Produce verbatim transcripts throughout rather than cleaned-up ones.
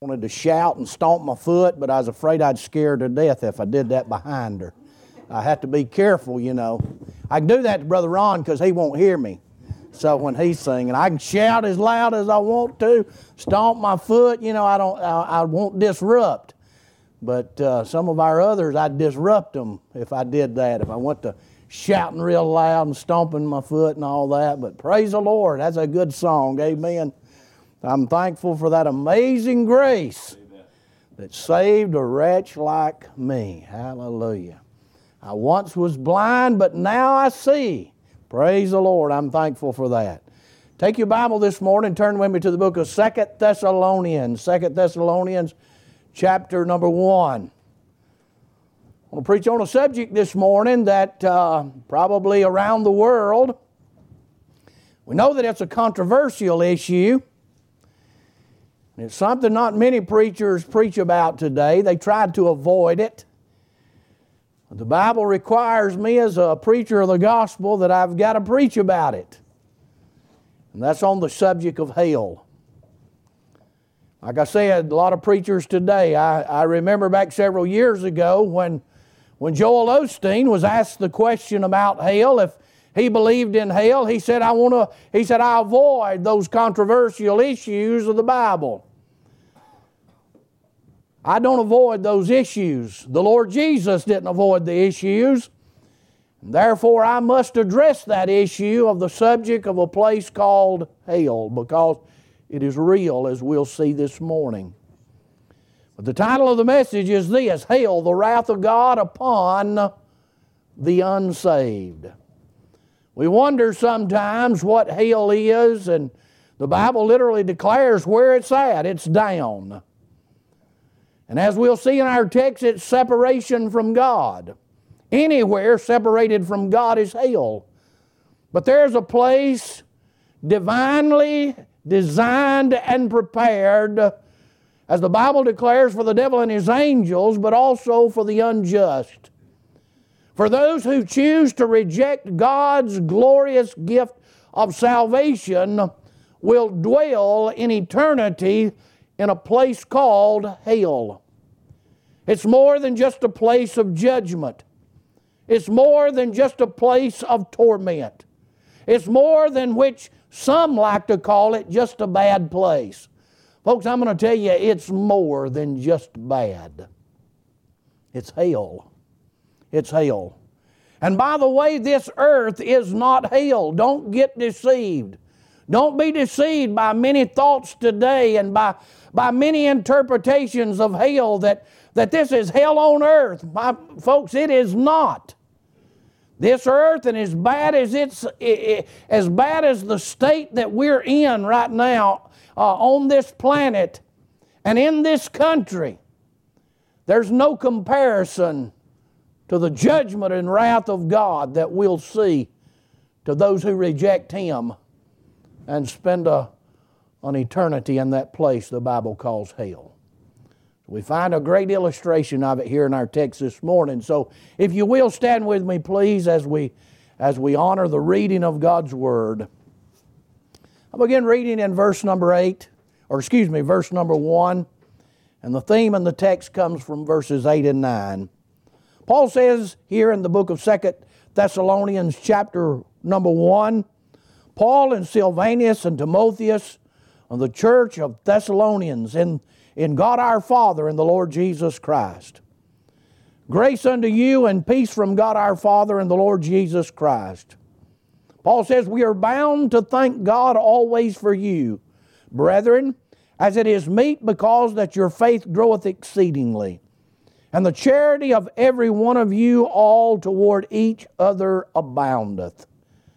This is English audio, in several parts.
wanted to shout and stomp my foot, but I was afraid I'd scare her to death if I did that behind her. I have to be careful, you know. I can do that to Brother Ron because he won't hear me. So when he's singing, I can shout as loud as I want to, stomp my foot, you know, I don't, I, I won't disrupt. But uh, some of our others, I'd disrupt them if I did that, if I went to shouting real loud and stomping my foot and all that. But praise the Lord, that's a good song, amen. I'm thankful for that amazing grace Amen. That saved a wretch like me. Hallelujah. I once was blind, but now I see. Praise the Lord. I'm thankful for that. Take your Bible this morning, turn with me to the book of Second Thessalonians. Second Thessalonians, chapter number one. I want to preach on a subject this morning that uh, probably around the world, we know that it's a controversial issue. It's something not many preachers preach about today. They tried to avoid it. The Bible requires me as a preacher of the gospel that I've got to preach about it. And that's on the subject of hell. Like I said, a lot of preachers today, I, I remember back several years ago when, when Joel Osteen was asked the question about hell, if he believed in hell, he said, I want to, he said, I avoid those controversial issues of the Bible. I don't avoid those issues. The Lord Jesus didn't avoid the issues. Therefore, I must address that issue of the subject of a place called hell, because it is real, as we'll see this morning. But the title of the message is this: Hell, the wrath of God upon the unsaved. We wonder sometimes what hell is, and the Bible literally declares where it's at. It's down. And as we'll see in our text, it's separation from God. Anywhere separated from God is hell. But there's a place divinely designed and prepared, as the Bible declares, for the devil and his angels, but also for the unjust. For those who choose to reject God's glorious gift of salvation will dwell in eternity in a place called hell. It's more than just a place of judgment. It's more than just a place of torment. It's more than which some like to call it just a bad place. Folks, I'm going to tell you, it's more than just bad. It's hell. It's hell. And by the way, this earth is not hell. Don't get deceived. Don't be deceived by many thoughts today and by, by many interpretations of hell that, that this is hell on earth. My, folks, it is not. This earth, and as bad as it's as bad as the state that we're in right now uh, on this planet and in this country, there's no comparison to the judgment and wrath of God that we'll see to those who reject Him and spend a, an eternity in that place the Bible calls hell. We find a great illustration of it here in our text this morning. So if you will, stand with me, please, as we, as we honor the reading of God's Word. I'll begin reading in verse number eight, or excuse me, verse number one. And the theme in the text comes from verses eight and nine. Paul says here in the book of Second Thessalonians chapter number one, Paul and Silvanus and Timotheus of the church of Thessalonians in, in God our Father and the Lord Jesus Christ. Grace unto you and peace from God our Father and the Lord Jesus Christ. Paul says, we are bound to thank God always for you, brethren, as it is meet, because that your faith groweth exceedingly, and the charity of every one of you all toward each other aboundeth.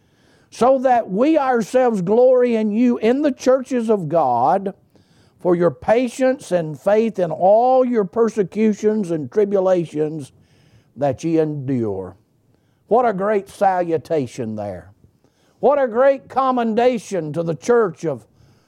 So that we ourselves glory in you in the churches of God for your patience and faith in all your persecutions and tribulations that ye endure. What a great salutation there. What a great commendation to the church of,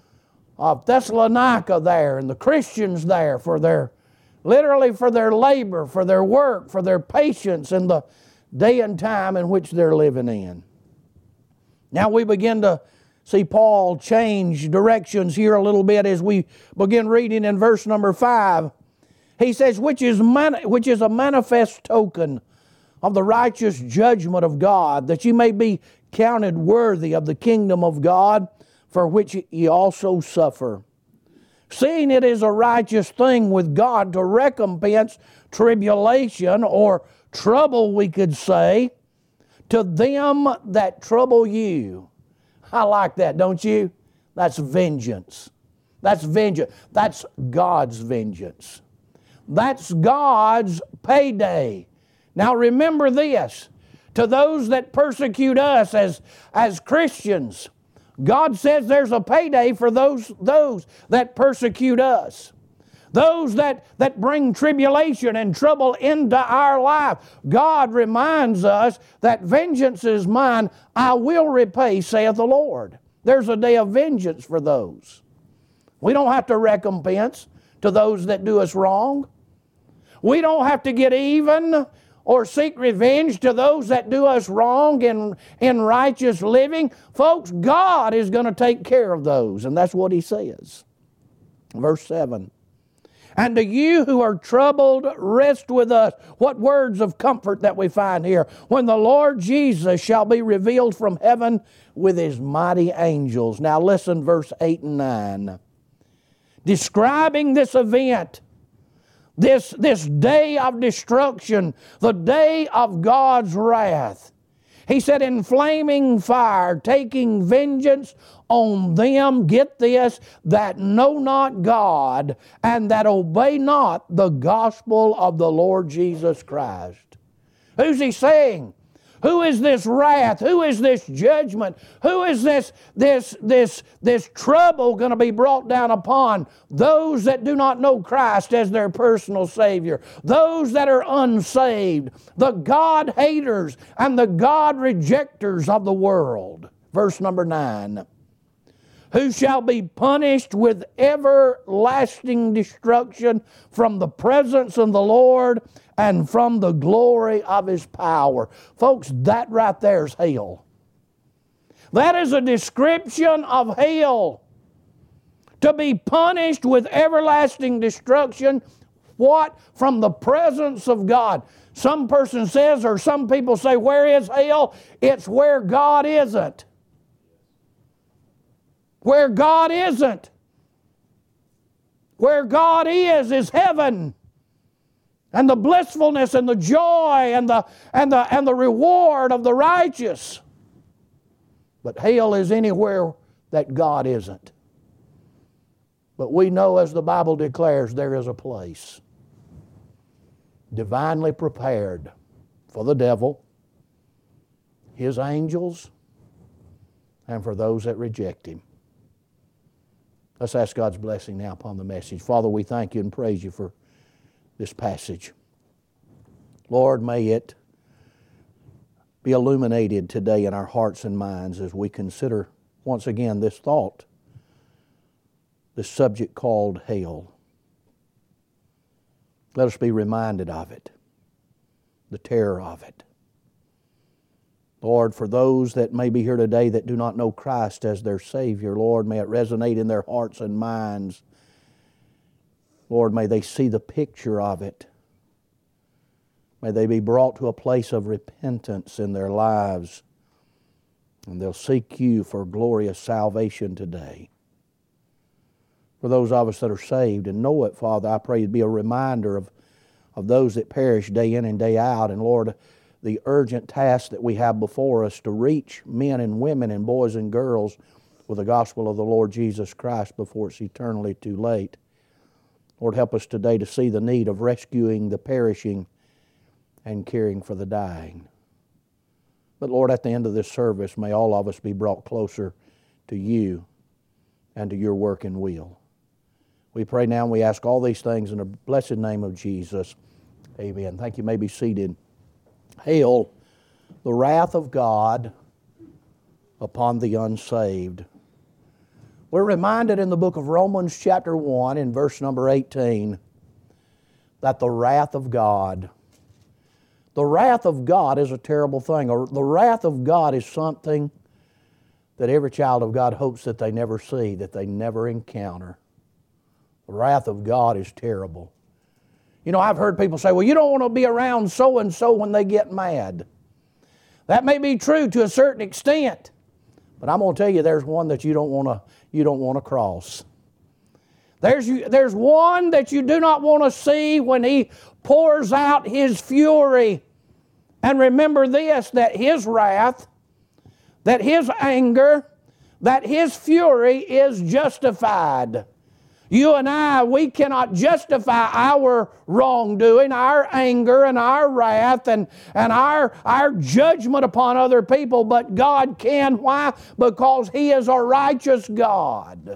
of Thessalonica there and the Christians there for their, literally for their labor, for their work, for their patience in the day and time in which they're living in. Now we begin to See Paul change directions here a little bit as we begin reading in verse number five. He says, which is, man, which is a manifest token of the righteous judgment of God, that ye may be counted worthy of the kingdom of God, for which ye also suffer. Seeing it is a righteous thing with God to recompense tribulation, or trouble we could say, to them that trouble you. I like that, don't you? That's vengeance. That's vengeance. That's God's vengeance. That's God's payday. Now remember this, to those that persecute us as, as Christians, God says there's a payday for those, those that persecute us. Those that, that bring tribulation and trouble into our life. God reminds us that vengeance is mine, I will repay, saith the Lord. There's a day of vengeance for those. We don't have to recompense to those that do us wrong. We don't have to get even or seek revenge to those that do us wrong in, in righteous living. Folks, God is going to take care of those, and that's what He says. Verse seven. And to you who are troubled, rest with us. What words of comfort that we find here. When the Lord Jesus shall be revealed from heaven with His mighty angels. Now listen, verse eight and nine. Describing this event, this, this day of destruction, the day of God's wrath. He said, in flaming fire, taking vengeance on them, get this, that know not God and that obey not the gospel of the Lord Jesus Christ. Who's He saying? Who is this wrath? Who is this judgment? Who is this, this, this, this trouble going to be brought down upon? Those that do not know Christ as their personal Savior. Those that are unsaved. The God haters and the God rejectors of the world. Verse number nine. Who shall be punished with everlasting destruction from the presence of the Lord and from the glory of His power. Folks, that right there is hell. That is a description of hell. To be punished with everlasting destruction, what? From the presence of God. Some person says, or some people say, where is hell? It's where God isn't. Where God isn't. Where God is, is heaven. And the blissfulness and the joy and the, and the, and the reward of the righteous. But hell is anywhere that God isn't. But we know, as the Bible declares, there is a place divinely prepared for the devil, his angels, and for those that reject him. Let's ask God's blessing now upon the message. Father, we thank You and praise You for this passage. Lord, may it be illuminated today in our hearts and minds as we consider once again this thought, this subject called hell. Let us be reminded of it, the terror of it. Lord, for those that may be here today that do not know Christ as their Savior, Lord, may it resonate in their hearts and minds. Lord, may they see the picture of it. May they be brought to a place of repentance in their lives, and they'll seek You for glorious salvation today. For those of us that are saved and know it, Father, I pray It'd be a reminder of, of those that perish day in and day out. And Lord, the urgent task that we have before us to reach men and women and boys and girls with the gospel of the Lord Jesus Christ before it's eternally too late. Lord, help us today to see the need of rescuing the perishing and caring for the dying. But Lord, at the end of this service, may all of us be brought closer to You and to Your work and will. We pray now and we ask all these things in the blessed name of Jesus. Amen. Thank you. You may be seated. Hail, the wrath of God upon the unsaved. We're reminded in the book of Romans chapter one in verse number eighteen that the wrath of God, the wrath of God is a terrible thing. Or the wrath of God is something that every child of God hopes that they never see, that they never encounter. The wrath of God is terrible. You know, I've heard people say, well, you don't want to be around so-and-so when they get mad. That may be true to a certain extent, but I'm going to tell you there's one that you don't want to you don't want to cross. There's, there's one that you do not want to see when he pours out his fury. And remember this, that his wrath, that his anger, that his fury is justified. You and I, we cannot justify our wrongdoing, our anger and our wrath and, and our, our judgment upon other people, but God can. Why? Because He is a righteous God.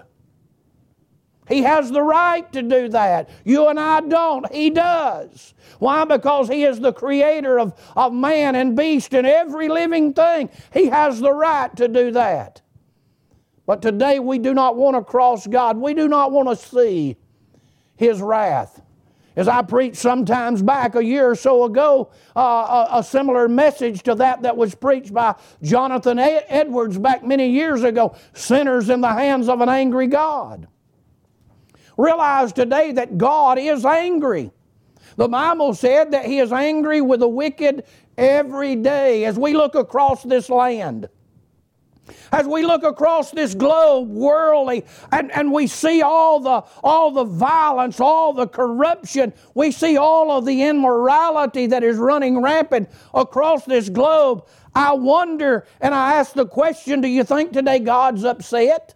He has the right to do that. You and I don't. He does. Why? Because He is the creator of, of man and beast and every living thing. He has the right to do that. But today we do not want to cross God. We do not want to see His wrath. As I preached sometimes back a year or so ago, uh, a, a similar message to that that was preached by Jonathan Edwards back many years ago, sinners in the hands of an angry God. Realize today that God is angry. The Bible said that He is angry with the wicked every day. As we look across this land, as we look across this globe worldly, and, and we see all the, all the violence, all the corruption, we see all of the immorality that is running rampant across this globe, I wonder, and I ask the question, do you think today God's upset?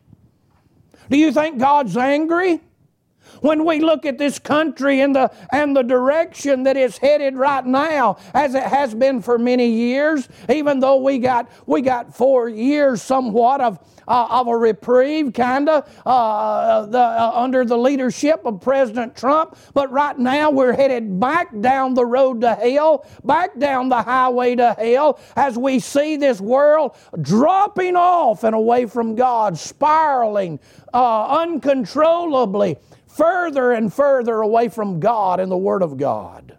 Do you think God's angry? When we look at this country and the, and the direction that it's headed right now, as it has been for many years, even though we got, we got four years somewhat of, uh, of a reprieve, kind of, uh, the, uh, under the leadership of President Trump, but right now we're headed back down the road to hell, back down the highway to hell, as we see this world dropping off and away from God, spiraling uh, uncontrollably, further and further away from God and the Word of God.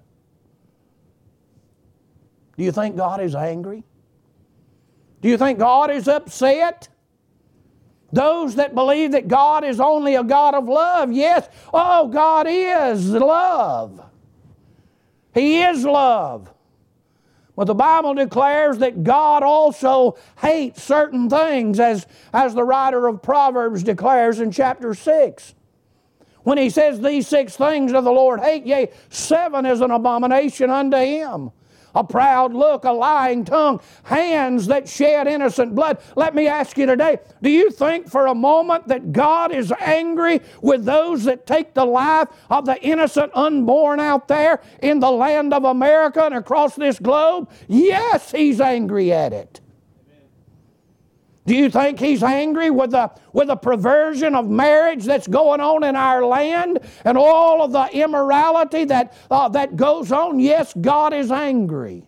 Do you think God is angry? Do you think God is upset? Those that believe that God is only a God of love, yes, oh, God is love. He is love. But the Bible declares that God also hates certain things, as, as the writer of Proverbs declares in chapter six. When he says these six things of the Lord hate, yea, seven is an abomination unto Him. A proud look, a lying tongue, hands that shed innocent blood. Let me ask you today, do you think for a moment that God is angry with those that take the life of the innocent unborn out there in the land of America and across this globe? Yes, He's angry at it. Do you think He's angry with the, with the perversion of marriage that's going on in our land and all of the immorality that, uh, that goes on? Yes, God is angry.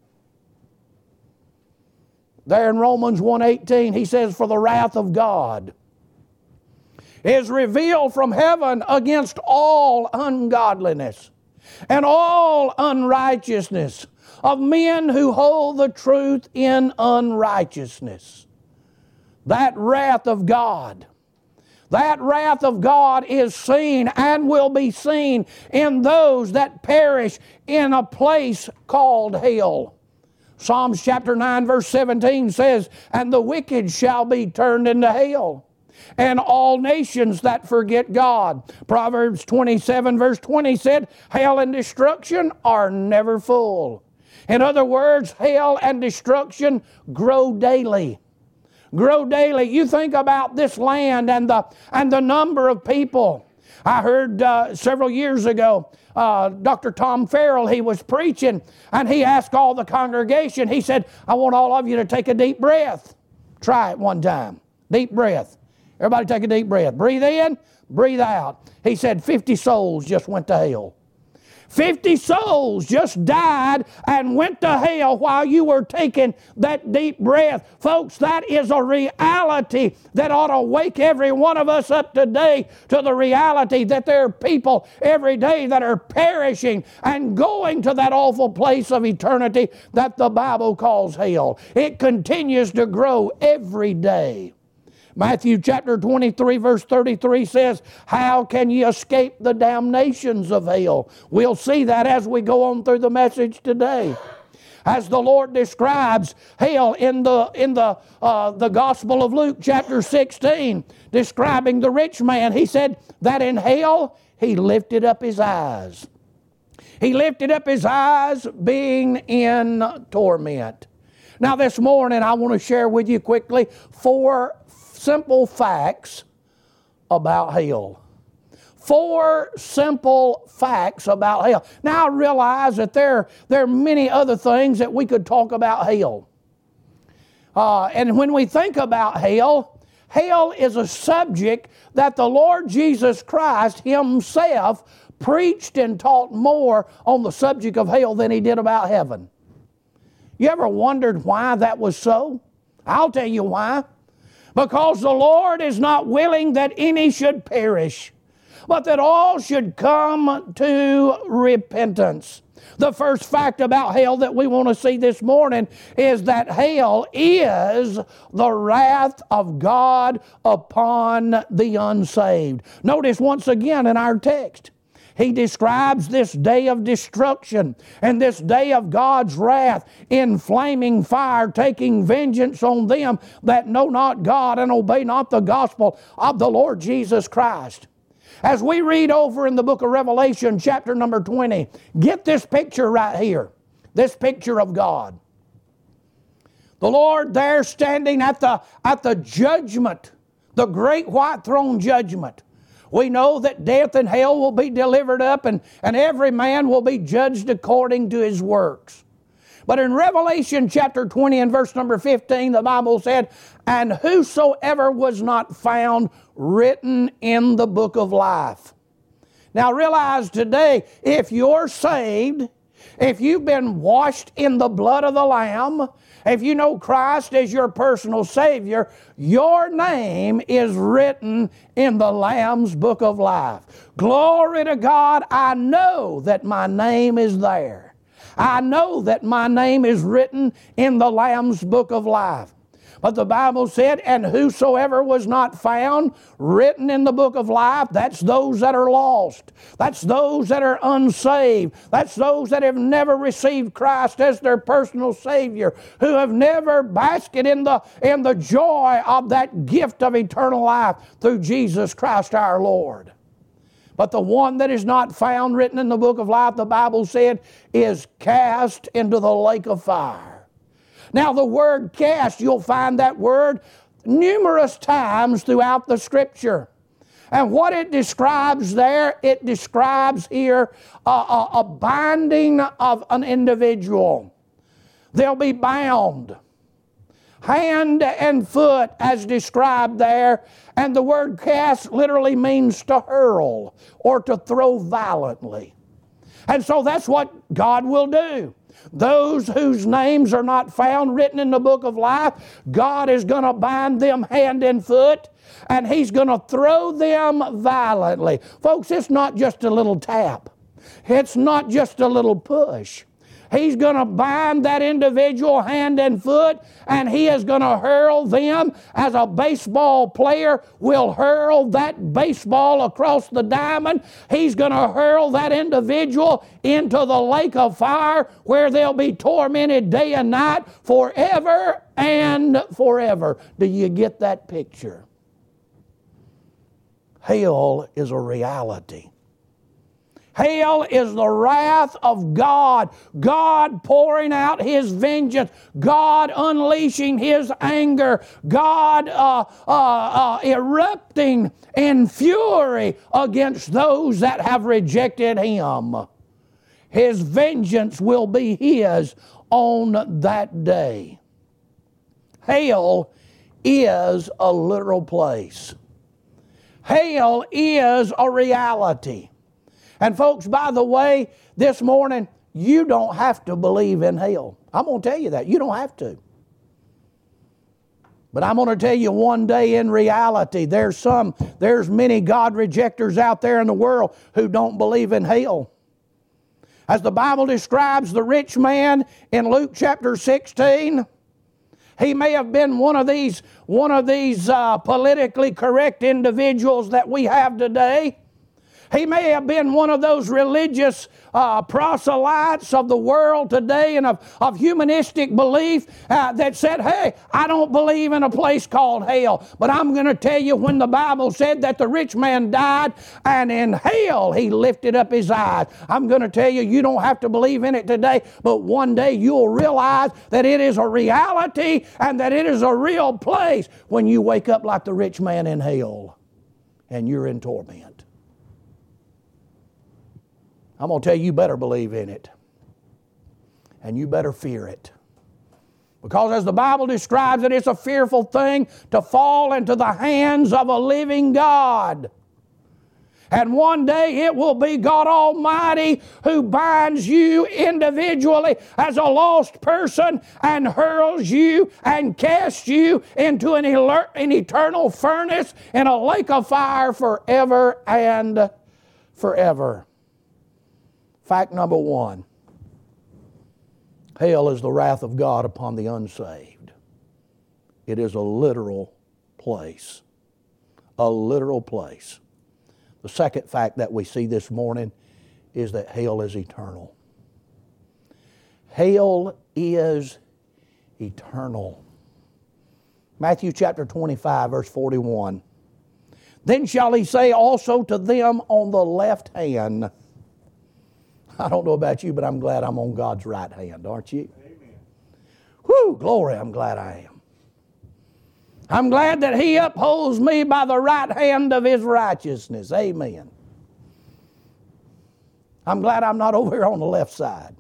There in Romans one eighteen, he says, for the wrath of God is revealed from heaven against all ungodliness and all unrighteousness of men who hold the truth in unrighteousness. That wrath of God, that wrath of God is seen and will be seen in those that perish in a place called hell. Psalms chapter nine verse seventeen says, and the wicked shall be turned into hell, and all nations that forget God. Proverbs twenty-seven verse twenty said, hell and destruction are never full. In other words, hell and destruction grow daily. Grow daily. You think about this land and the, and the number of people. I heard uh, several years ago, uh, Doctor Tom Farrell, he was preaching, and he asked all the congregation, he said, I want all of you to take a deep breath. Try it one time. Deep breath. Everybody take a deep breath. Breathe in, breathe out. He said fifty souls just went to hell. fifty souls just died and went to hell while you were taking that deep breath. Folks, that is a reality that ought to wake every one of us up today to the reality that there are people every day that are perishing and going to that awful place of eternity that the Bible calls hell. It continues to grow every day. Matthew chapter twenty-three verse thirty-three says, how can ye escape the damnations of hell? We'll see that as we go on through the message today. As the Lord describes hell in the in the uh, the Gospel of Luke chapter sixteen, describing the rich man, he said that in hell he lifted up his eyes. He lifted up his eyes being in torment. Now this morning I want to share with you quickly four simple facts about hell. Four simple facts about hell. Now I realize that there, there are many other things that we could talk about hell. Uh, and when we think about hell, hell is a subject that the Lord Jesus Christ Himself preached and taught more on the subject of hell than He did about heaven. You ever wondered why that was so? I'll tell you why. Because the Lord is not willing that any should perish, but that all should come to repentance. The first fact about hell that we want to see this morning is that hell is the wrath of God upon the unsaved. Notice once again in our text, he describes this day of destruction and this day of God's wrath in flaming fire, taking vengeance on them that know not God and obey not the gospel of the Lord Jesus Christ. As we read over in the book of Revelation, chapter number twenty, get this picture right here, this picture of God. The Lord there standing at the, at the judgment, the great white throne judgment. We know that death and hell will be delivered up and, and every man will be judged according to his works. But in Revelation chapter twenty and verse number fifteen, the Bible said, and whosoever was not found written in the book of life. Now realize today, if you're saved, if you've been washed in the blood of the Lamb, if you know Christ as your personal Savior, your name is written in the Lamb's book of life. Glory to God, I know that my name is there. I know that my name is written in the Lamb's book of life. But the Bible said, and whosoever was not found written in the book of life, that's those that are lost. That's those that are unsaved. That's those that have never received Christ as their personal Savior, who have never basked in the, in the joy of that gift of eternal life through Jesus Christ our Lord. But the one that is not found written in the book of life, the Bible said, is cast into the lake of fire. Now the word cast, you'll find that word numerous times throughout the Scripture. And what it describes there, it describes here a, a, a binding of an individual. They'll be bound, hand and foot as described there. And the word cast literally means to hurl or to throw violently. And so that's what God will do. Those whose names are not found written in the book of life, God is going to bind them hand and foot, and He's going to throw them violently. Folks, it's not just a little tap. It's not just a little push. He's going to bind that individual hand and foot, and He is going to hurl them as a baseball player will hurl that baseball across the diamond. He's going to hurl that individual into the lake of fire where they'll be tormented day and night forever and forever. Do you get that picture? Hell is a reality. Hell is the wrath of God. God pouring out His vengeance. God unleashing His anger. God uh, uh, uh, erupting in fury against those that have rejected Him. His vengeance will be His on that day. Hell is a literal place. Hell is a reality. And folks, by the way, this morning, you don't have to believe in hell. I'm going to tell you that. You don't have to. But I'm going to tell you one day in reality, there's some, there's many God rejectors out there in the world who don't believe in hell. As the Bible describes the rich man in Luke chapter sixteen, he may have been one of these, one of these uh, politically correct individuals that we have today. He may have been one of those religious uh, proselytes of the world today and of, of humanistic belief uh, that said, hey, I don't believe in a place called hell. But I'm going to tell you, when the Bible said that the rich man died and in hell he lifted up his eyes, I'm going to tell you, you don't have to believe in it today, but one day you'll realize that it is a reality and that it is a real place when you wake up like the rich man in hell and you're in torment. I'm going to tell you, you better believe in it. And you better fear it. Because as the Bible describes it, it's a fearful thing to fall into the hands of a living God. And one day it will be God Almighty who binds you individually as a lost person and hurls you and casts you into an, alert, an eternal furnace in a lake of fire forever and forever. Fact number one, hell is the wrath of God upon the unsaved. It is a literal place. A literal place. The second fact that we see this morning is that hell is eternal. Hell is eternal. Matthew chapter twenty-five, verse forty-one. Then shall he say also to them on the left hand. I don't know about you, but I'm glad I'm on God's right hand, aren't you? Amen. Whew, glory, I'm glad I am. I'm glad that He upholds me by the right hand of His righteousness. Amen. I'm glad I'm not over here on the left side.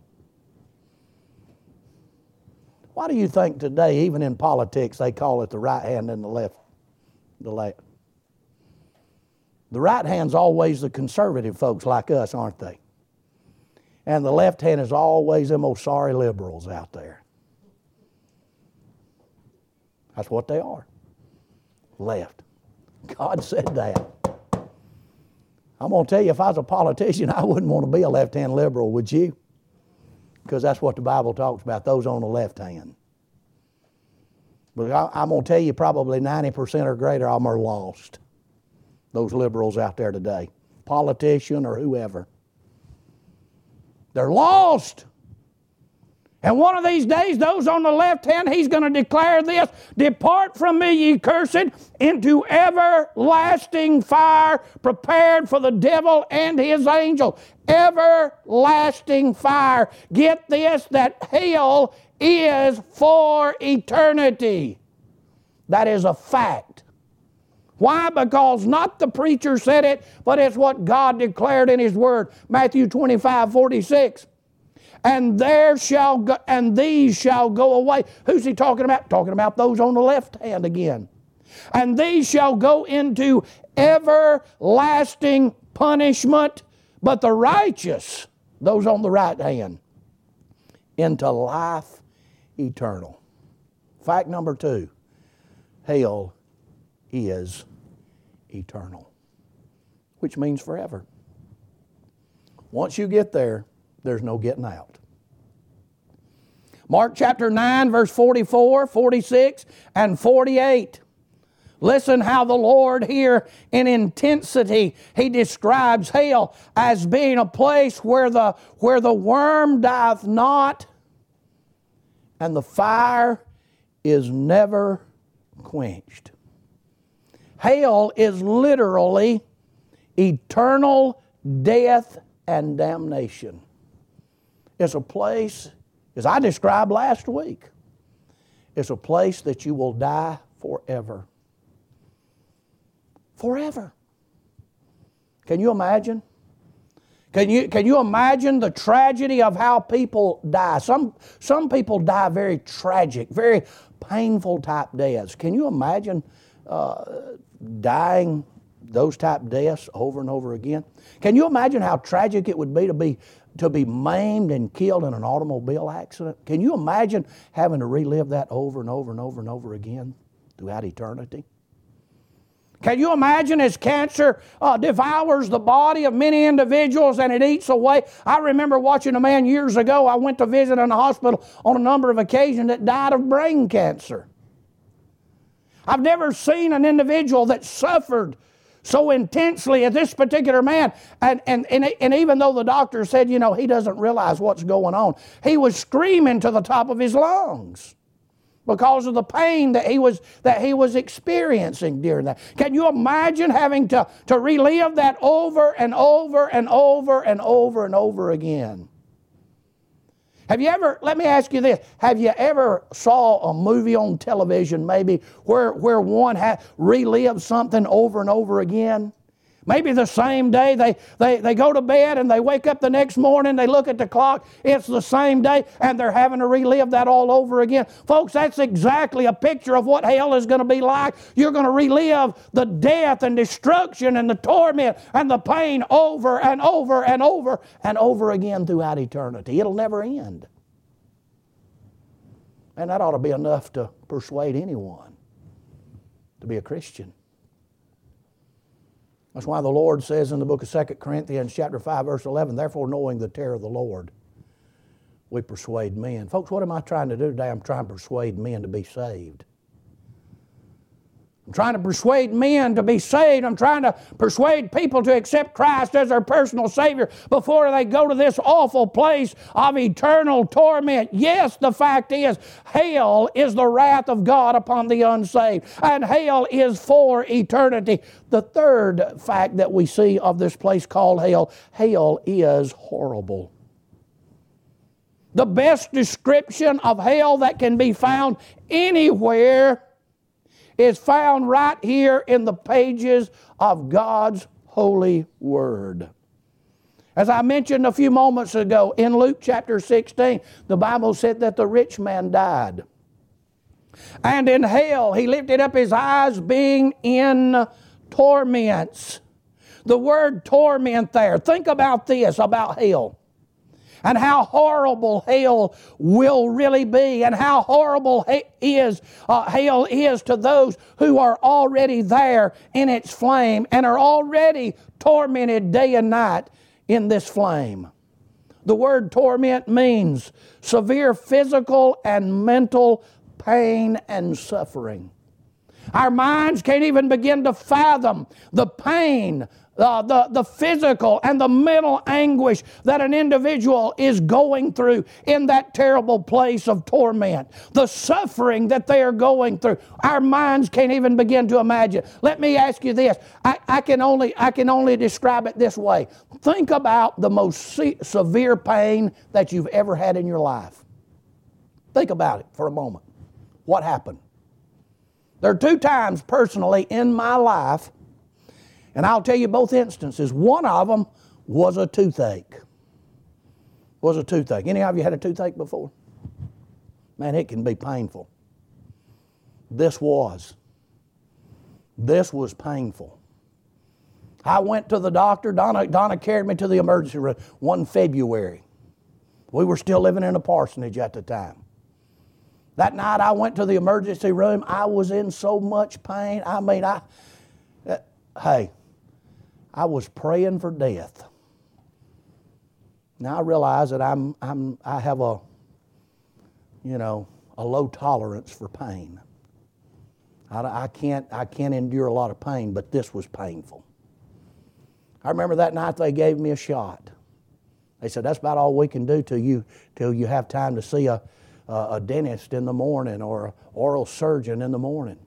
Why do you think today, even in politics, they call it the right hand and the left? The left. The right hand's always the conservative folks like us, aren't they? And the left hand is always them old sorry liberals out there. That's what they are. Left. God said that. I'm going to tell you, if I was a politician, I wouldn't want to be a left-hand liberal, would you? Because that's what the Bible talks about, those on the left hand. But I, I'm going to tell you, probably ninety percent or greater of them are lost. Those liberals out there today. Politician or whoever. They're lost. And one of these days, those on the left hand, He's going to declare this: depart from me, ye cursed, into everlasting fire prepared for the devil and his angels. Everlasting fire. Get this, that hell is for eternity. That is a fact. Why? Because not the preacher said it, but it's what God declared in His Word. Matthew twenty-five, forty-six. And there shall go, and these shall go away. Who's He talking about? Talking about those on the left hand again. And these shall go into everlasting punishment, but the righteous, those on the right hand, into life eternal. Fact number two, hell is eternal, which means forever. Once you get there, there's no getting out. Mark chapter nine, verse forty-four, forty-six, and forty-eight. Listen how the Lord here in intensity, He describes hell as being a place where the, where the worm dieth not and the fire is never quenched. Hell is literally eternal death and damnation. It's a place, as I described last week, it's a place that you will die forever. Forever. Can you imagine? Can you, can you imagine the tragedy of how people die? Some, some people die very tragic, very painful type deaths. Can you imagine uh, dying those type deaths over and over again? Can you imagine how tragic it would be to be to be maimed and killed in an automobile accident? Can you imagine having to relive that over and over and over and over again throughout eternity? Can you imagine as cancer uh, devours the body of many individuals and it eats away? I remember watching a man years ago, I went to visit in the hospital on a number of occasions, that died of brain cancer. I've never seen an individual that suffered so intensely as this particular man. And, and, and, and even though the doctor said, you know, he doesn't realize what's going on, he was screaming to the top of his lungs because of the pain that he was that he was experiencing during that. Can you imagine having to, to relive that over and over and over and over and over again? Have you ever, let me ask you this, have you ever saw a movie on television maybe where, where one had relived something over and over again? Maybe the same day, they, they, they go to bed and they wake up the next morning, they look at the clock, it's the same day, and they're having to relive that all over again. Folks, that's exactly a picture of what hell is going to be like. You're going to relive the death and destruction and the torment and the pain over and over and over and over again throughout eternity. It'll never end. And that ought to be enough to persuade anyone to be a Christian. That's why the Lord says in the book of Second Corinthians chapter five, verse eleven, therefore knowing the terror of the Lord, we persuade men. Folks, what am I trying to do today? I'm trying to persuade men to be saved. I'm trying to persuade men to be saved. I'm trying to persuade people to accept Christ as their personal Savior before they go to this awful place of eternal torment. Yes, the fact is, hell is the wrath of God upon the unsaved, and hell is for eternity. The third fact that we see of this place called hell, hell is horrible. The best description of hell that can be found anywhere is found right here in the pages of God's holy word. As I mentioned a few moments ago, in Luke chapter sixteen, the Bible said that the rich man died. And in hell, he lifted up his eyes, being in torments. The word torment there, think about this, about hell. And how horrible hell will really be, and how horrible he is, uh, hell is to those who are already there in its flame and are already tormented day and night in this flame. The word torment means severe physical and mental pain and suffering. Our minds can't even begin to fathom the pain, Uh, the, the physical and the mental anguish that an individual is going through in that terrible place of torment. The suffering that they are going through. Our minds can't even begin to imagine. Let me ask you this. I, I, can, only, I can only describe it this way. Think about the most se- severe pain that you've ever had in your life. Think about it for a moment. What happened? There are two times personally in my life, and I'll tell you both instances. One of them was a toothache. Was a toothache. Any of you had a toothache before? Man, it can be painful. This was. This was painful. I went to the doctor. Donna, Donna carried me to the emergency room one February. We were still living in a parsonage at the time. That night I went to the emergency room. I was in so much pain. I mean, I, uh, hey, I was praying for death. Now I realize that I'm, I'm, I have a, you know, a low tolerance for pain. I, I can't, I can't endure a lot of pain, but this was painful. I remember that night they gave me a shot. They said that's about all we can do till you, till you have time to see a, a, a dentist in the morning or an oral surgeon in the morning.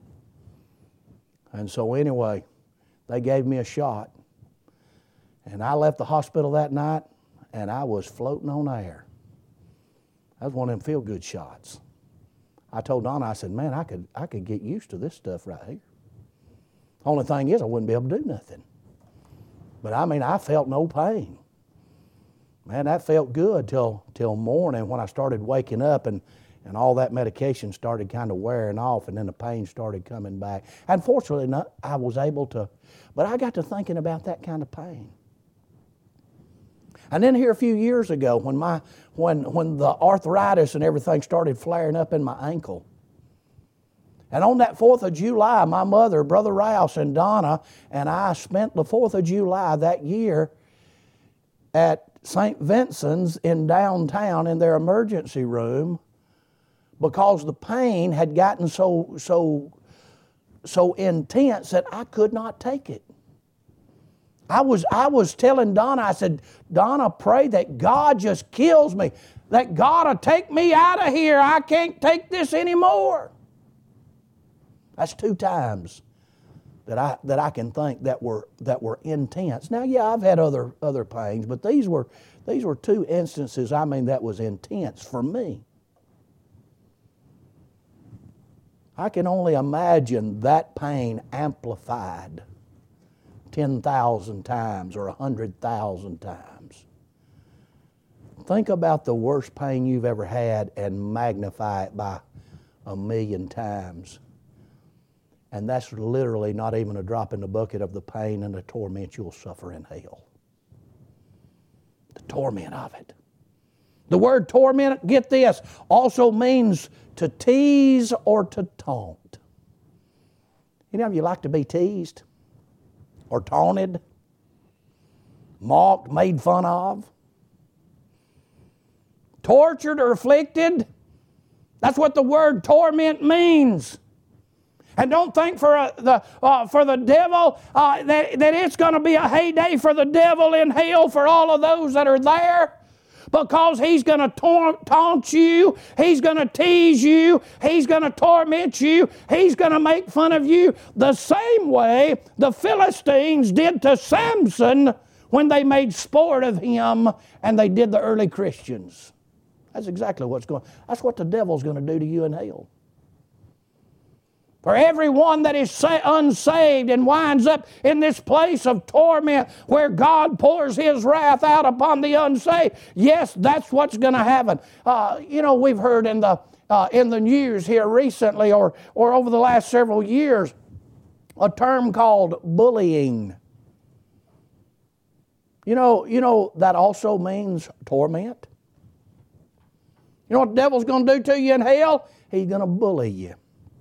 And so anyway, they gave me a shot. And I left the hospital that night, and I was floating on air. That was one of them feel-good shots. I told Donna, I said, man, I could, I could get used to this stuff right here. Only thing is, I wouldn't be able to do nothing. But I mean, I felt no pain. Man, that felt good till till morning when I started waking up, and, And all that medication started kind of wearing off, and then the pain started coming back. And fortunately, not, I was able to, but I got to thinking about that kind of pain. And then here a few years ago, when my when when the arthritis and everything started flaring up in my ankle, and on that fourth of July, my mother, Brother Rouse, and Donna, and I spent the fourth of July that year at Saint Vincent's in downtown in their emergency room, because the pain had gotten so so so intense that I could not take it. I was I was telling Donna, I said, Donna, pray that God just kills me, that God will take me out of here. I can't take this anymore. That's two times that I that I can think that were that were intense. Now, yeah, I've had other other pains, but these were these were two instances, I mean, that was intense for me. I can only imagine that pain amplified ten thousand times or one hundred thousand times. Think about the worst pain you've ever had and magnify it by a million times. And that's literally not even a drop in the bucket of the pain and the torment you'll suffer in hell. The torment of it. The word torment, get this, also means to tease or to taunt. You know, you like to be teased or taunted, mocked, made fun of, tortured or afflicted. That's what the word torment means. And don't think for a, the uh, for the devil uh, that, that it's going to be a heyday for the devil in hell for all of those that are there. Because he's going to taunt, taunt you, he's going to tease you, he's going to torment you, he's going to make fun of you the same way the Philistines did to Samson when they made sport of him and they did the early Christians. That's exactly what's going on. That's what the devil's going to do to you in hell. For everyone that is unsaved and winds up in this place of torment where God pours His wrath out upon the unsaved, yes, that's what's going to happen. Uh, you know, we've heard in the uh, in the news here recently, or or over the last several years, a term called bullying. You know, you know that also means torment. You know what the devil's going to do to you in hell? He's going to bully you.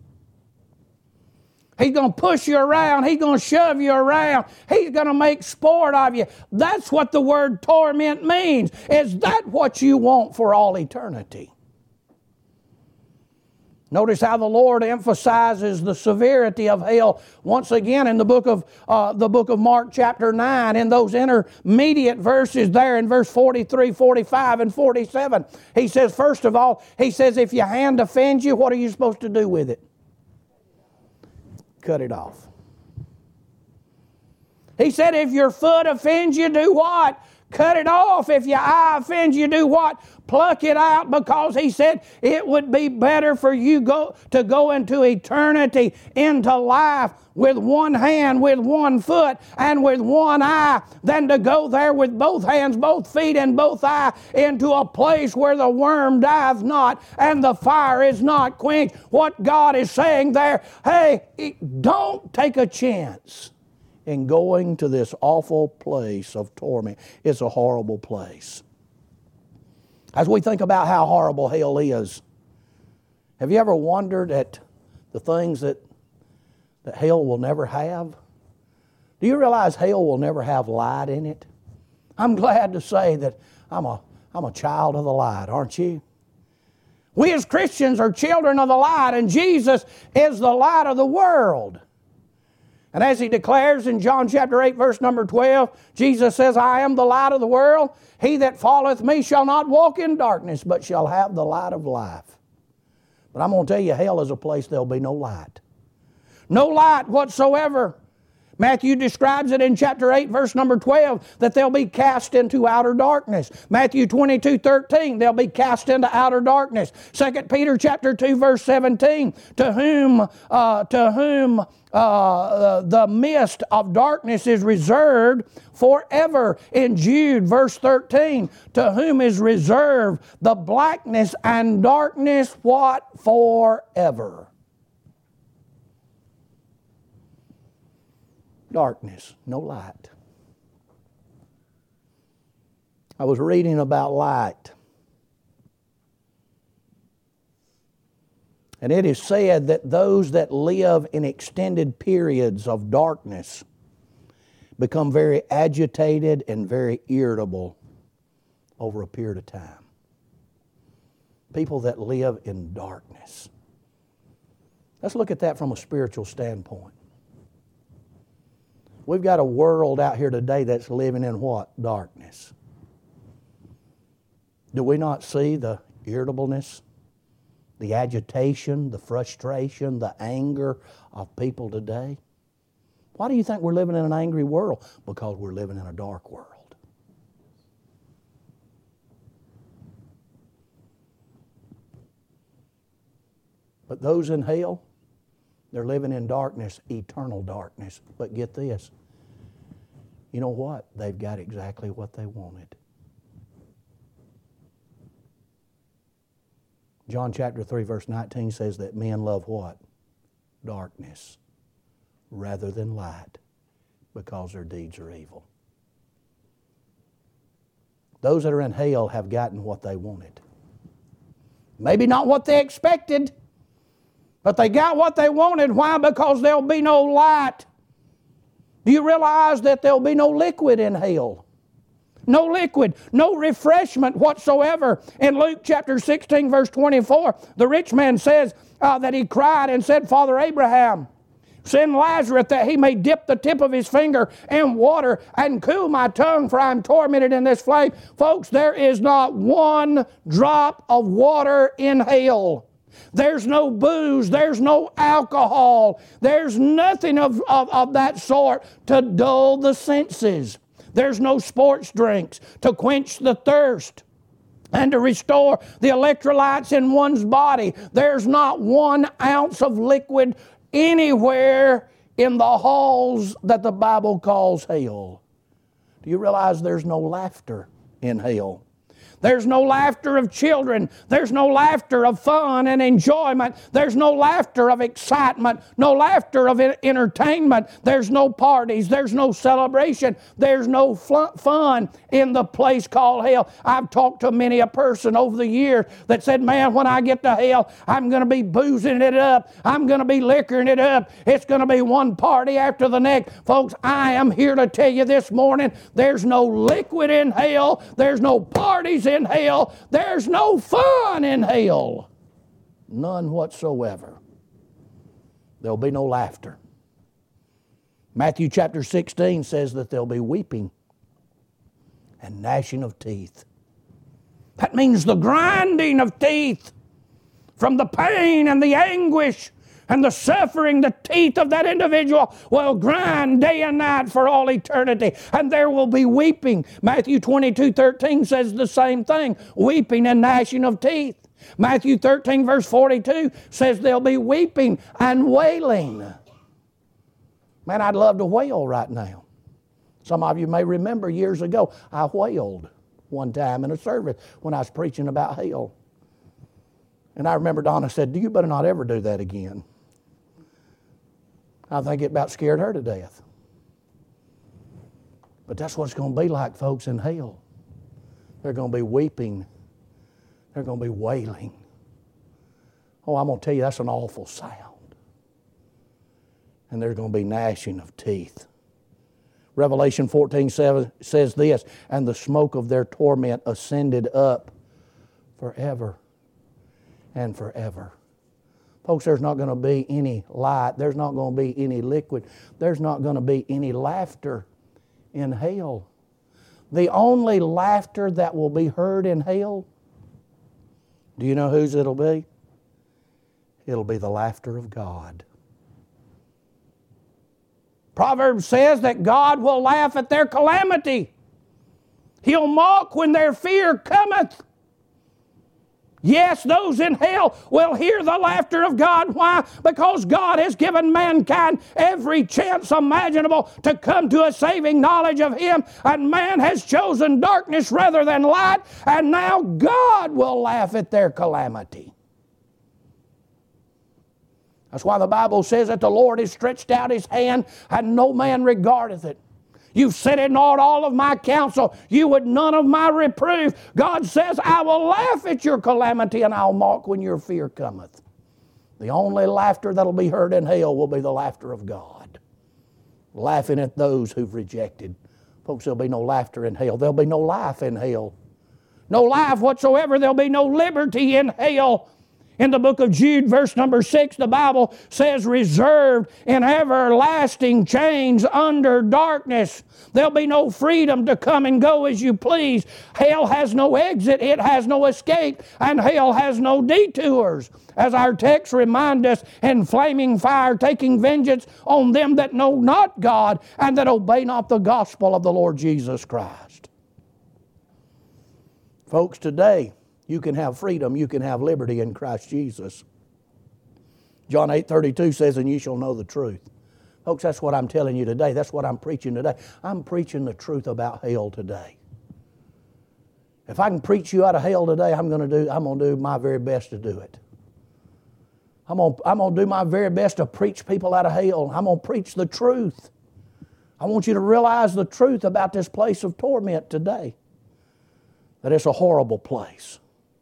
He's going to push you around. He's going to shove you around. He's going to make sport of you. That's what the word torment means. Is that what you want for all eternity? Notice how the Lord emphasizes the severity of hell once again in the book of uh, the book of Mark chapter nine, in those intermediate verses there in verse forty-three, forty-five, and forty-seven. He says, first of all, he says, if your hand offends you, what are you supposed to do with it? Cut it off. He said, if your foot offends you, do what? Cut it off. If your eye offends you, do what? Pluck it out, because he said it would be better for you go, to go into eternity, into life with one hand, with one foot, and with one eye, than to go there with both hands, both feet, and both eyes into a place where the worm dieth not and the fire is not quenched. What God is saying there, hey, don't take a chance in going to this awful place of torment. It's a horrible place. As we think about how horrible hell is, have you ever wondered at the things that, that hell will never have? Do you realize hell will never have light in it? I'm glad to say that I'm a, I'm a child of the light, aren't you? We as Christians are children of the light, and Jesus is the light of the world. And as He declares in John chapter eight, verse number twelve, Jesus says, I am the light of the world. He that followeth me shall not walk in darkness, but shall have the light of life. But I'm going to tell you, hell is a place there'll be no light. No light whatsoever. Matthew describes it in chapter eight, verse number twelve, that they'll be cast into outer darkness. Matthew twenty-two, thirteen, they'll be cast into outer darkness. Second Peter chapter two, verse seventeen, to whom, uh, to whom uh, the mist of darkness is reserved forever. In Jude, verse thirteen, to whom is reserved the blackness and darkness, what? Forever. Darkness, no light. I was reading about light. And it is said that those that live in extended periods of darkness become very agitated and very irritable over a period of time. People that live in darkness. Let's look at that from a spiritual standpoint. We've got a world out here today that's living in what? Darkness. Do we not see the irritableness, the agitation, the frustration, the anger of people today? Why do you think we're living in an angry world? Because we're living in a dark world. But those in hell, they're living in darkness, eternal darkness. But get this. You know what? They've got exactly what they wanted. John chapter three, verse nineteen says that men love what? Darkness rather than light, because their deeds are evil. Those that are in hell have gotten what they wanted. Maybe not what they expected, but they got what they wanted. Why? Because there'll be no light. Do you realize that there'll be no liquid in hell? No liquid, no refreshment whatsoever. In Luke chapter sixteen, verse twenty-four, the rich man says uh, that he cried and said, Father Abraham, send Lazarus that he may dip the tip of his finger in water and cool my tongue, for I am tormented in this flame. Folks, there is not one drop of water in hell. There's no booze, there's no alcohol, there's nothing of, of, of that sort to dull the senses. There's no sports drinks to quench the thirst and to restore the electrolytes in one's body. There's not one ounce of liquid anywhere in the halls that the Bible calls hell. Do you realize there's no laughter in hell? There's no laughter of children. There's no laughter of fun and enjoyment. There's no laughter of excitement. No laughter of entertainment. There's no parties. There's no celebration. There's no fun in the place called hell. I've talked to many a person over the years that said, man, when I get to hell, I'm going to be boozing it up. I'm going to be liquoring it up. It's going to be one party after the next. Folks, I am here to tell you this morning, there's no liquid in hell. There's no parties in hell. There's no fun in hell. None whatsoever. There'll be no laughter. Matthew chapter sixteen says that there'll be weeping and gnashing of teeth. That means the grinding of teeth from the pain and the anguish and the suffering. The teeth of that individual will grind day and night for all eternity. And there will be weeping. Matthew twenty-two, thirteen says the same thing. Weeping and gnashing of teeth. Matthew thirteen, verse forty-two says there'll be weeping and wailing. Man, I'd love to wail right now. Some of you may remember years ago, I wailed one time in a service when I was preaching about hell. And I remember Donna said, you better not ever do that again. I think it about scared her to death. But that's what it's going to be like, folks, in hell. They're going to be weeping. They're going to be wailing. Oh, I'm going to tell you, that's an awful sound. And there's going to be gnashing of teeth. Revelation fourteen seven says this, and the smoke of their torment ascended up forever and forever. Folks, there's not going to be any light. There's not going to be any liquid. There's not going to be any laughter in hell. The only laughter that will be heard in hell, do you know whose it'll be? It'll be the laughter of God. Proverbs says that God will laugh at their calamity. He'll mock when their fear cometh. Yes, those in hell will hear the laughter of God. Why? Because God has given mankind every chance imaginable to come to a saving knowledge of Him, and man has chosen darkness rather than light, and now God will laugh at their calamity. That's why the Bible says that the Lord has stretched out His hand, and no man regardeth it. You've said it not all of my counsel. You would none of my reproof. God says, I will laugh at your calamity, and I'll mock when your fear cometh. The only laughter that'll be heard in hell will be the laughter of God, laughing at those who've rejected. Folks, there'll be no laughter in hell. There'll be no life in hell. No life whatsoever. There'll be no liberty in hell. In the book of Jude, verse number six, the Bible says, reserved in everlasting chains under darkness. There'll be no freedom to come and go as you please. Hell has no exit, it has no escape, and hell has no detours. As our text reminds us, in flaming fire, taking vengeance on them that know not God and that obey not the gospel of the Lord Jesus Christ. Folks, today, you can have freedom, you can have liberty in Christ Jesus. John eight thirty-two says, and ye shall know the truth. Folks, that's what I'm telling you today. That's what I'm preaching today. I'm preaching the truth about hell today. If I can preach you out of hell today, I'm going to do, I'm going to do my very best to do it. I'm going, to, I'm going to do my very best to preach people out of hell. I'm going to preach the truth. I want you to realize the truth about this place of torment today. That it's a horrible place.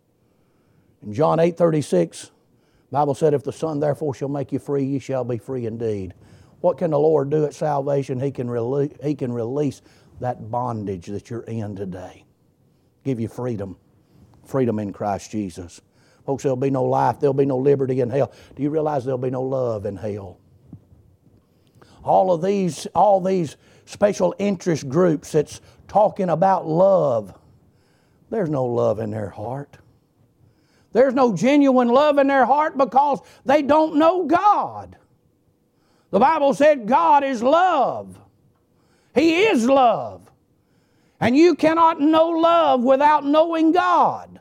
In John eight thirty-six, the Bible said, if the Son therefore shall make you free, ye shall be free indeed. What can the Lord do at salvation? He can, release, he can release that bondage that you're in today. Give you freedom. Freedom in Christ Jesus. Folks, there'll be no life, there'll be no liberty in hell. Do you realize there'll be no love in hell? All of these, all these special interest groups that's talking about love, there's no love in their heart. There's no genuine love in their heart because they don't know God. The Bible said God is love. He is love. And you cannot know love without knowing God.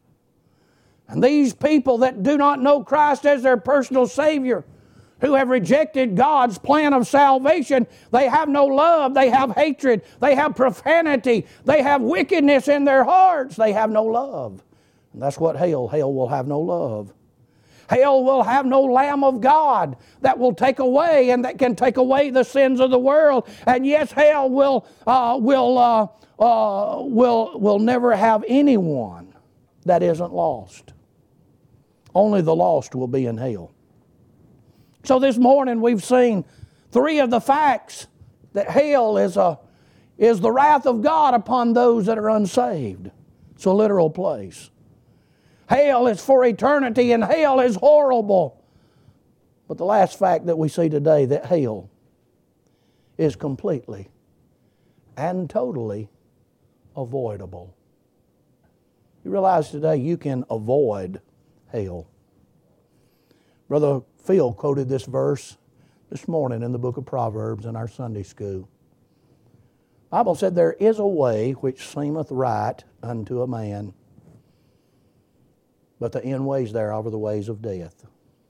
And these people that do not know Christ as their personal Savior, who have rejected God's plan of salvation, they have no love, they have hatred, they have profanity, they have wickedness in their hearts, they have no love. And that's what hell, hell will have no love. Hell will have no Lamb of God that will take away and that can take away the sins of the world. And yes, hell will uh, will uh, uh, will will never have anyone that isn't lost. Only the lost will be in hell. So this morning we've seen three of the facts that hell is a is the wrath of God upon those that are unsaved. It's a literal place. Hell is for eternity, and hell is horrible. But the last fact that we see today, that hell is completely and totally avoidable. You realize today you can avoid hell. Brother Phil quoted this verse this morning in the book of Proverbs in our Sunday school. The Bible said, there is a way which seemeth right unto a man, but the end ways thereof are the ways of death.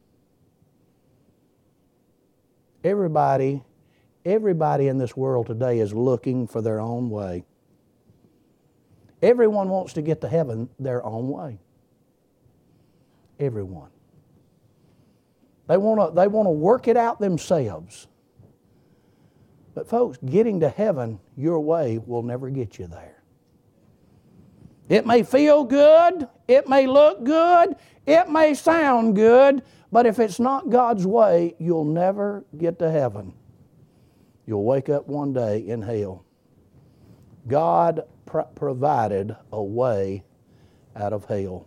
Everybody, everybody in this world today is looking for their own way. Everyone wants to get to heaven their own way. Everyone. They want to they want to work it out themselves. But folks, getting to heaven your way will never get you there. It may feel good, it may look good, it may sound good, but if it's not God's way, you'll never get to heaven. You'll wake up one day in hell. God pr- provided a way out of hell.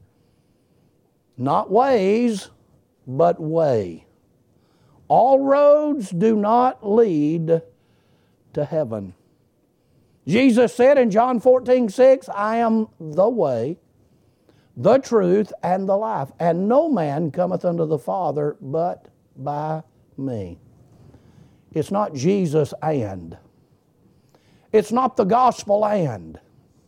Not ways, but way. All roads do not lead to heaven. Jesus said in John fourteen six, I am the way, the truth, and the life, and no man cometh unto the Father but by me. It's not Jesus and. It's not the gospel and.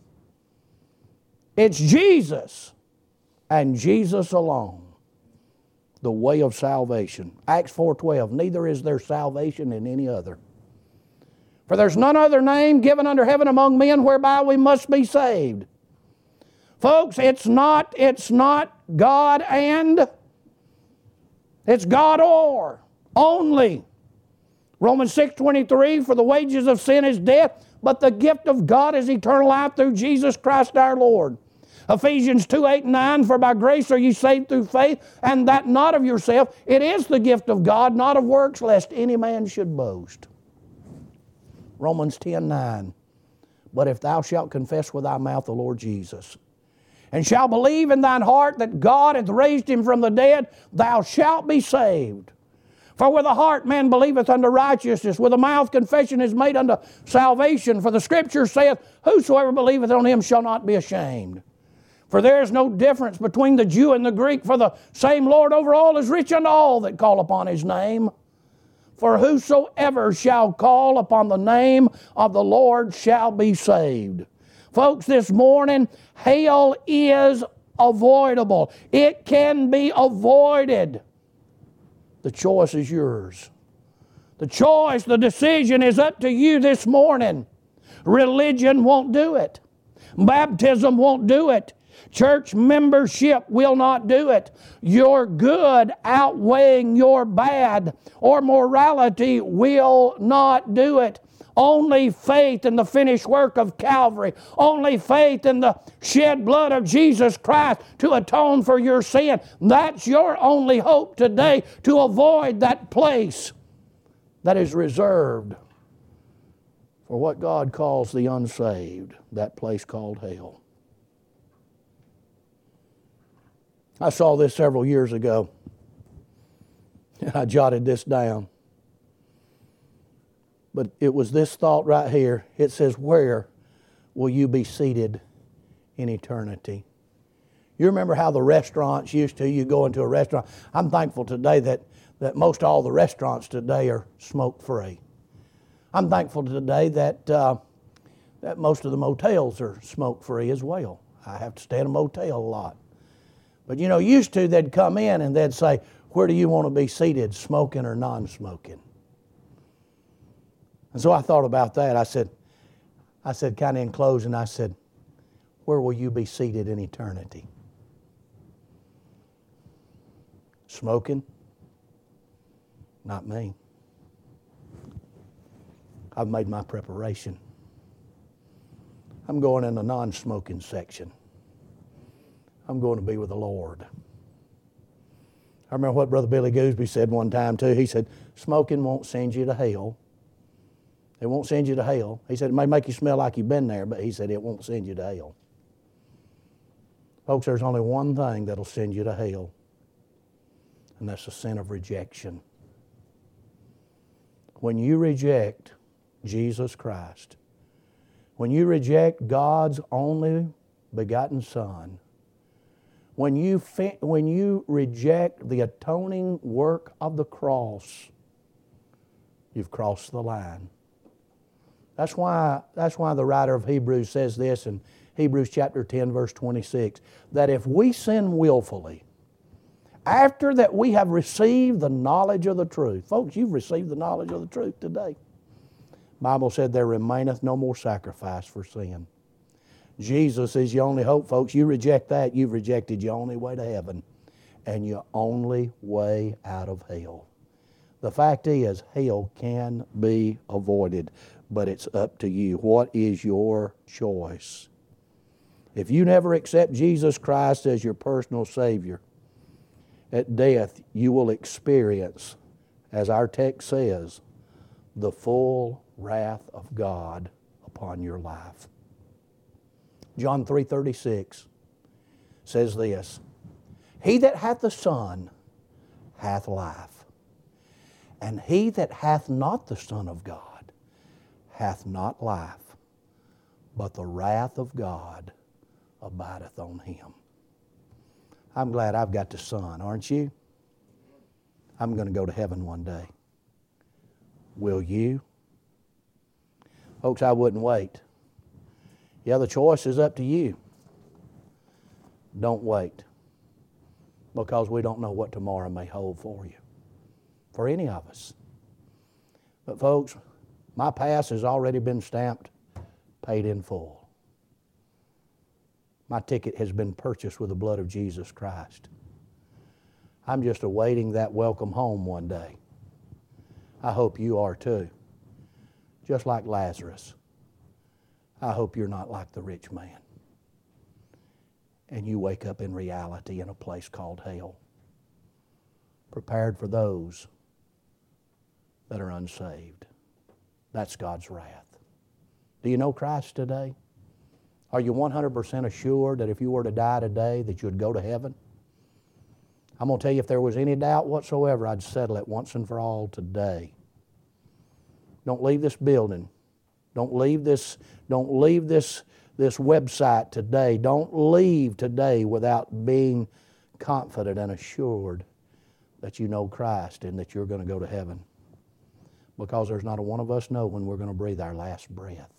It's Jesus and Jesus alone, the way of salvation. Acts four twelve, neither is there salvation in any other. For there's none other name given under heaven among men whereby we must be saved. Folks, it's not, it's not God and, it's God or, only. Romans six twenty-three, for the wages of sin is death, but the gift of God is eternal life through Jesus Christ our Lord. Ephesians two eight and nine, for by grace are ye saved through faith, and that not of yourself. It is the gift of God, not of works, lest any man should boast. Romans ten nine, but if thou shalt confess with thy mouth the Lord Jesus, and shalt believe in thine heart that God hath raised him from the dead, thou shalt be saved. For with the heart man believeth unto righteousness, with the mouth confession is made unto salvation. For the Scripture saith, whosoever believeth on him shall not be ashamed. For there is no difference between the Jew and the Greek, for the same Lord over all is rich unto all that call upon his name. For whosoever shall call upon the name of the Lord shall be saved. Folks, this morning, hell is avoidable. It can be avoided. The choice is yours. The choice, the decision is up to you this morning. Religion won't do it. Baptism won't do it. Church membership will not do it. Your good outweighing your bad or morality will not do it. Only faith in the finished work of Calvary, only faith in the shed blood of Jesus Christ to atone for your sin. That's your only hope today, to avoid that place that is reserved for what God calls the unsaved, that place called hell. I saw this several years ago, and I jotted this down. But it was this thought right here. It says, where will you be seated in eternity? You remember how the restaurants used to, you go into a restaurant. I'm thankful today that, that most all the restaurants today are smoke-free. I'm thankful today that, uh, that most of the motels are smoke-free as well. I have to stay in a motel a lot. But you know, used to they'd come in and they'd say, where do you want to be seated, smoking or non-smoking? And so I thought about that. I said, I said kind of in closing, I said, where will you be seated in eternity? Smoking? Not me. I've made my preparation. I'm going in the non-smoking section. I'm going to be with the Lord. I remember what Brother Billy Gooseby said one time too. He said, smoking won't send you to hell. It won't send you to hell. He said, it may make you smell like you've been there, but he said, it won't send you to hell. Folks, there's only one thing that'll send you to hell, and that's the sin of rejection. When you reject Jesus Christ, when you reject God's only begotten Son, when you, fi- when you reject the atoning work of the cross, you've crossed the line. That's why, that's why the writer of Hebrews says this in Hebrews chapter ten, verse twenty-six, that if we sin willfully, after that we have received the knowledge of the truth. Folks, you've received the knowledge of the truth today. The Bible said there remaineth no more sacrifice for sin. Jesus is your only hope, folks. You reject that, you've rejected your only way to heaven and your only way out of hell. The fact is, hell can be avoided, but it's up to you. What is your choice? If you never accept Jesus Christ as your personal Savior, at death you will experience, as our text says, the full wrath of God upon your life. John three thirty-six says this, he that hath the Son hath life, and he that hath not the Son of God hath not life, but the wrath of God abideth on him. I'm glad I've got the Son, aren't you? I'm going to go to heaven one day. Will you? Folks, I wouldn't wait. Yeah, the choice is up to you. Don't wait, because we don't know what tomorrow may hold for you, for any of us. But folks, my past has already been stamped, paid in full. My ticket has been purchased with the blood of Jesus Christ. I'm just awaiting that welcome home one day. I hope you are too. Just like Lazarus. I hope you're not like the rich man. And you wake up in reality in a place called hell, prepared for those that are unsaved. That's God's wrath. Do you know Christ today? Are you one hundred percent assured that if you were to die today that you'd go to heaven? I'm going to tell you, if there was any doubt whatsoever, I'd settle it once and for all today. Don't leave this building. Don't leave this, don't leave this, this website today. Don't leave today without being confident and assured that you know Christ and that you're going to go to heaven. Because there's not a one of us know when we're going to breathe our last breath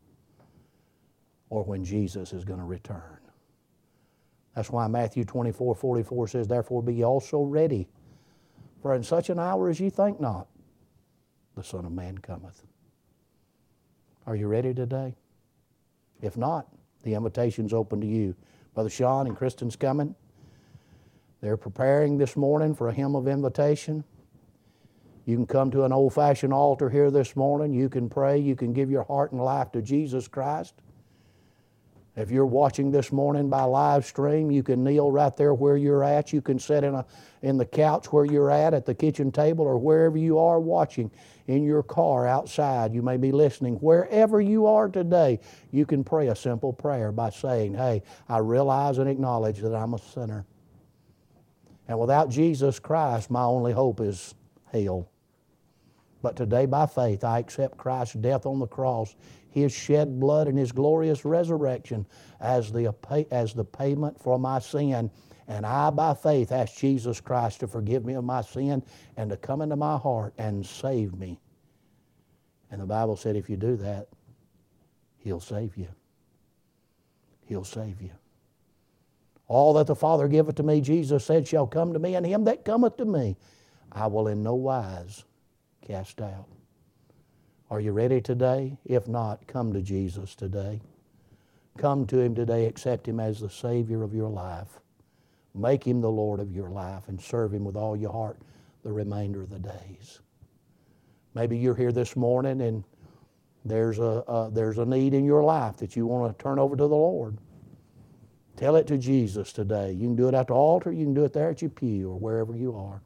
or when Jesus is going to return. That's why Matthew twenty-four forty-four says, therefore be ye also ready, for in such an hour as ye think not, the Son of Man cometh. Are you ready today? If not, the invitation's open to you. Brother Sean and Kristen's coming. They're preparing this morning for a hymn of invitation. You can come to an old-fashioned altar here this morning. You can pray. You can give your heart and life to Jesus Christ. If you're watching this morning by live stream, you can kneel right there where you're at. You can sit in a in the couch where you're at, at the kitchen table, or wherever you are watching, in your car, outside. You may be listening. Wherever you are today, you can pray a simple prayer by saying, hey, I realize and acknowledge that I'm a sinner. And without Jesus Christ, my only hope is hell. But today, by faith, I accept Christ's death on the cross, His shed blood and His glorious resurrection as the, as the payment for my sin. And I, by faith, ask Jesus Christ to forgive me of my sin and to come into my heart and save me. And the Bible said if you do that, He'll save you. He'll save you. All that the Father giveth to me, Jesus said, shall come to me, and him that cometh to me, I will in no wise cast out. Are you ready today? If not, come to Jesus today. Come to Him today. Accept Him as the Savior of your life. Make Him the Lord of your life and serve Him with all your heart the remainder of the days. Maybe you're here this morning and there's a, uh, there's a need in your life that you want to turn over to the Lord. Tell it to Jesus today. You can do it at the altar. You can do it there at your pew or wherever you are.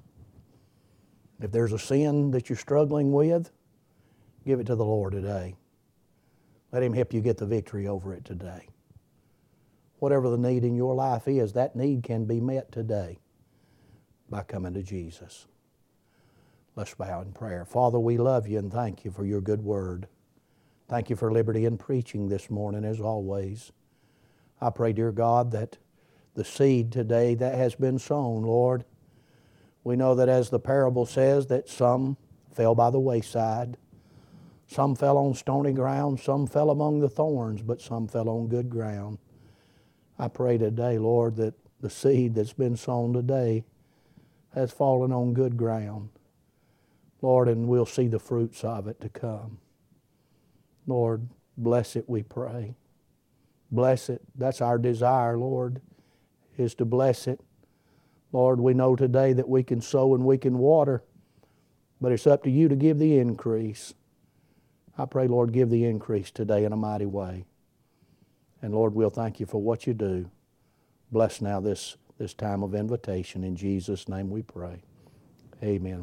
If there's a sin that you're struggling with, give it to the Lord today. Let Him help you get the victory over it today. Whatever the need in your life is, that need can be met today by coming to Jesus. Let's bow in prayer. Father, we love You and thank You for Your good word. Thank You for liberty in preaching this morning as always. I pray, dear God, that the seed today that has been sown, Lord, we know that as the parable says that some fell by the wayside, some fell on stony ground, some fell among the thorns, but some fell on good ground. I pray today, Lord, that the seed that's been sown today has fallen on good ground. Lord, and we'll see the fruits of it to come. Lord, bless it, we pray. Bless it. That's our desire, Lord, is to bless it. Lord, we know today that we can sow and we can water, but it's up to You to give the increase. I pray, Lord, give the increase today in a mighty way. And Lord, we'll thank You for what You do. Bless now this, this time of invitation. In Jesus' name we pray. Amen.